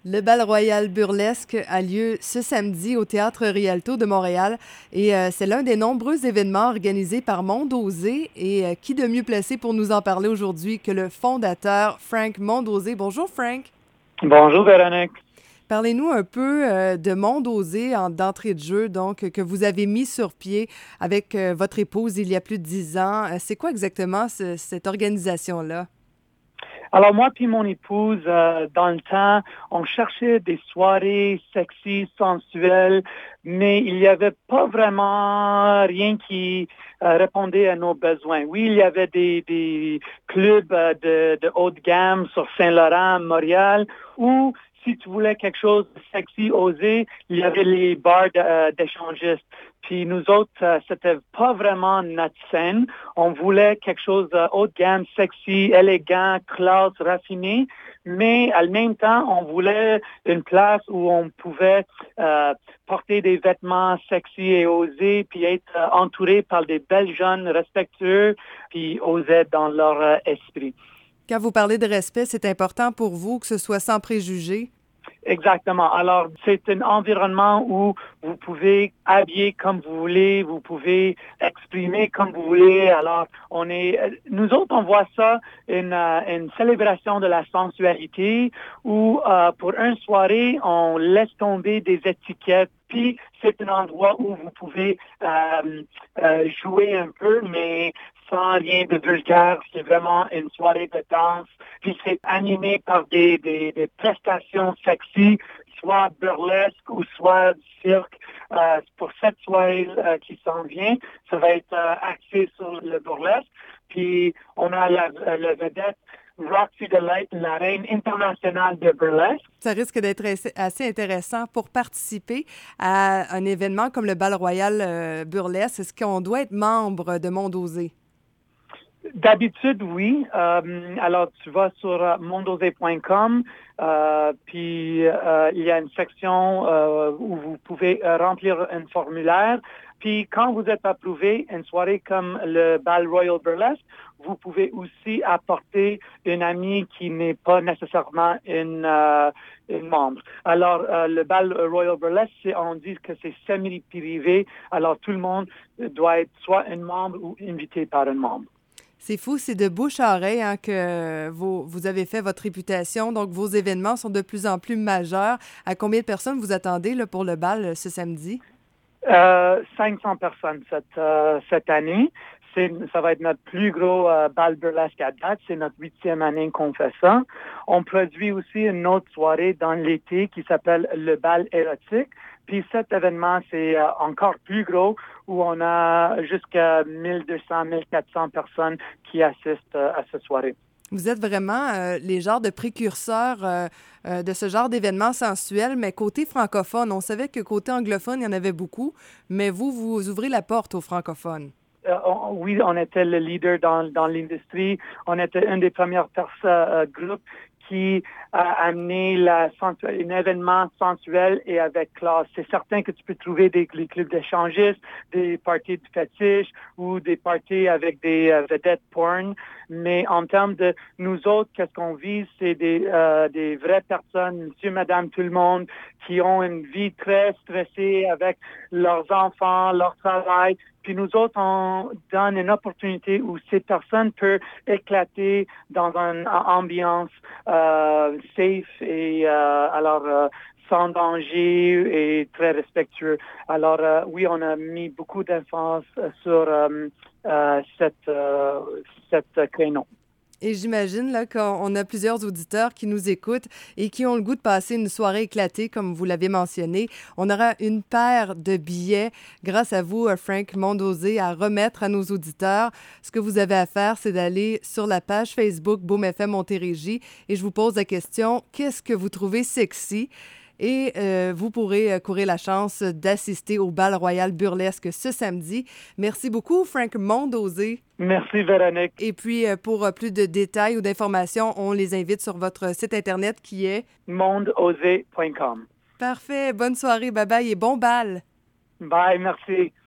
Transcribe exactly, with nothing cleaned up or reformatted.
Le Bal Royal Burlesque a lieu ce samedi au Théâtre Rialto de Montréal et euh, c'est l'un des nombreux événements organisés par Mondosé. Et euh, qui de mieux placé pour nous en parler aujourd'hui que le fondateur Frank Mondosé. Bonjour Frank. Bonjour Véronique. Parlez-nous un peu euh, de Mondosé en d'entrée de jeu, donc que vous avez mis sur pied avec euh, votre épouse il y a plus de dix ans. Euh, c'est quoi exactement ce, cette organisation-là? Alors moi puis mon épouse, euh, dans le temps, on cherchait des soirées sexy, sensuelles, mais il n'y avait pas vraiment rien qui euh, répondait à nos besoins. Oui, il y avait des, des clubs euh, de, de haut de gamme sur Saint-Laurent, Montréal, où si tu voulais quelque chose de sexy, osé, il y avait les bars de, euh, d'échangistes. Puis nous autres, euh, c'était pas vraiment notre scène. On voulait quelque chose de haut de gamme, sexy, élégant, classe, raffiné. Mais à même temps, on voulait une place où on pouvait euh, porter des vêtements sexy et osés, puis être euh, entouré par des belles jeunes respectueux, puis osés dans leur euh, esprit. Quand vous parlez de respect, c'est important pour vous que ce soit sans préjugés? Exactement. Alors, c'est un environnement où vous pouvez habiller comme vous voulez, vous pouvez exprimer comme vous voulez. Alors, on est, nous autres, on voit ça une, une célébration de la sensualité où, euh, pour une soirée, on laisse tomber des étiquettes. Puis, c'est un endroit où vous pouvez euh, euh, jouer un peu, mais sans rien de vulgaire. C'est vraiment une soirée de danse. Puis c'est animé par des, des, des prestations sexy, soit burlesque ou soit cirque. Euh, pour cette soirée euh, qui s'en vient, ça va être euh, axé sur le burlesque. Puis on a la, la vedette Roxy Delight, la reine internationale de burlesque. Ça risque d'être assez intéressant pour participer à un événement comme le Bal Royal euh, Burlesque. Est-ce qu'on doit être membre de Mondosé? D'habitude, oui. Euh, alors, tu vas sur euh, mondosé point com, euh, puis euh, il y a une section euh, où vous pouvez euh, remplir un formulaire. Puis, quand vous êtes approuvé, une soirée comme le Bal Royal Burlesque, vous pouvez aussi apporter une amie qui n'est pas nécessairement une, euh, une membre. Alors, euh, le Bal Royal Burlesque, c'est, on dit que c'est semi-privé. Alors, tout le monde doit être soit un membre ou invité par un membre. C'est fou, c'est de bouche à oreille hein, que vous, vous avez fait votre réputation. Donc, vos événements sont de plus en plus majeurs. À combien de personnes vous attendez là, pour le bal ce samedi? Euh, cinq cents personnes cette, euh, cette année. C'est, ça va être notre plus gros euh, bal burlesque à date. C'est notre huitième année qu'on fait ça. On produit aussi une autre soirée dans l'été qui s'appelle le bal érotique. Puis cet événement, c'est euh, encore plus gros où on a jusqu'à mille deux cents, mille quatre cents personnes qui assistent euh, à cette soirée. Vous êtes vraiment euh, les genres de précurseurs euh, euh, de ce genre d'événements sensuels, mais côté francophone. On savait que côté anglophone, il y en avait beaucoup, mais vous, vous ouvrez la porte aux francophones. Euh, on, oui, on était le leader dans, dans l'industrie. On était un des premiers euh, groupes qui a amené la sensu- un événement sensuel et avec classe. C'est certain que tu peux trouver des, des clubs d'échangistes, des parties de fétiche ou des parties avec des euh, vedettes porn. Mais en termes de nous autres, qu'est-ce qu'on vise, c'est des, euh, des vraies personnes, monsieur, madame, tout le monde, qui ont une vie très stressée avec leurs enfants, leur travail. Puis nous autres, on donne une opportunité où ces personnes peuvent éclater dans une ambiance euh, safe et euh, alors euh, sans danger et très respectueux. Alors euh, oui, on a mis beaucoup d'emphase sur euh, euh, cette, euh, cette créneau. Et j'imagine là qu'on a plusieurs auditeurs qui nous écoutent et qui ont le goût de passer une soirée éclatée, comme vous l'avez mentionné. On aura une paire de billets, grâce à vous, Frank Mondosé, à remettre à nos auditeurs. Ce que vous avez à faire, c'est d'aller sur la page Facebook Boom F M Montérégie et je vous pose la question, qu'est-ce que vous trouvez sexy? Et euh, vous pourrez euh, courir la chance d'assister au Bal Royal Burlesque ce samedi. Merci beaucoup, Frank Mondosé. Merci, Véronique. Et puis, euh, pour euh, plus de détails ou d'informations, on les invite sur votre site Internet qui est mondosé point com. Parfait. Bonne soirée. Bye-bye et bon bal. Bye, merci.